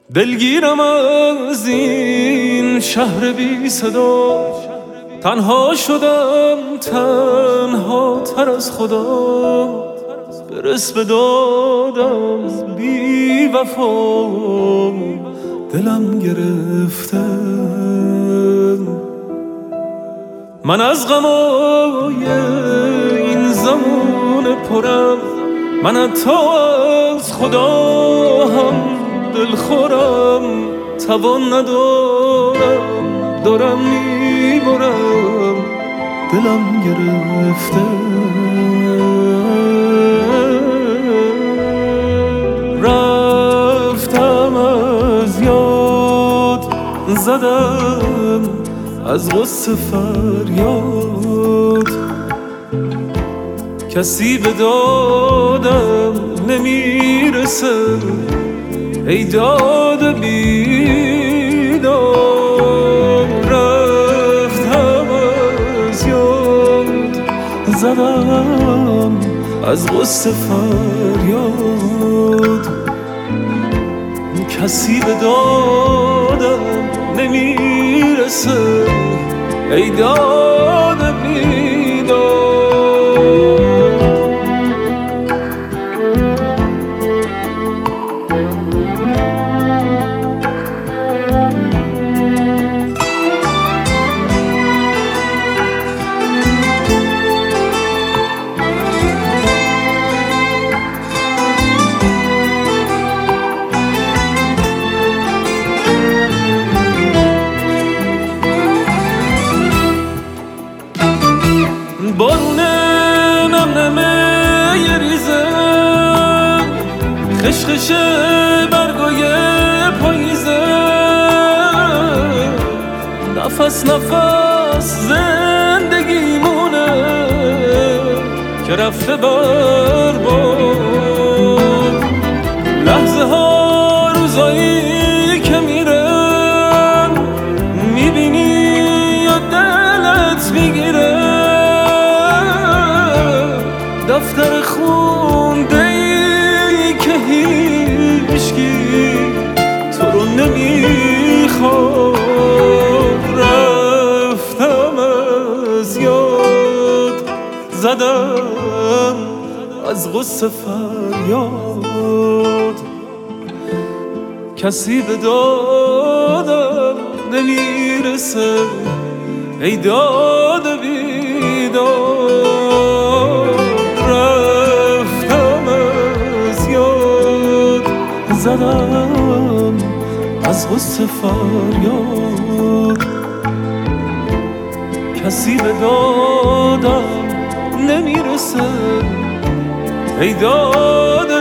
دلگیرم از این شهر بی صدا، تنها شدم تنها تر از خدا. برس به دادم بی وفا، دلم گرفته. من از غمای این زمان پرم، من حتی از خدا هم دلخورم. توان ندارم، دارم میبرم، دلم گرفته. رفتم از یاد زدم، از غصه فریاد. کسی به دادم نمیرسه، ای داد بیداد. رفتم از یاد زدم، از غصه فریاد. کسی به دادم نمیرسه، ای داد بیداد. بارون نمنمه یه ریزه، خشخش برگای پاییزه. نفس نفس زندگیمونه که رفته برباد. لحظه ها روزایی که میرن، میبینی یا دلت میگیره. دفتر خونده ای که هیچکی تو رو نمیخواد. رفتم از یاد زدم، از غصه فریاد. کسی به دادم نمیرسه، ای داد بیداد. زدم، از غصه فریاد. کسی به دادم نمیرسه، ای داد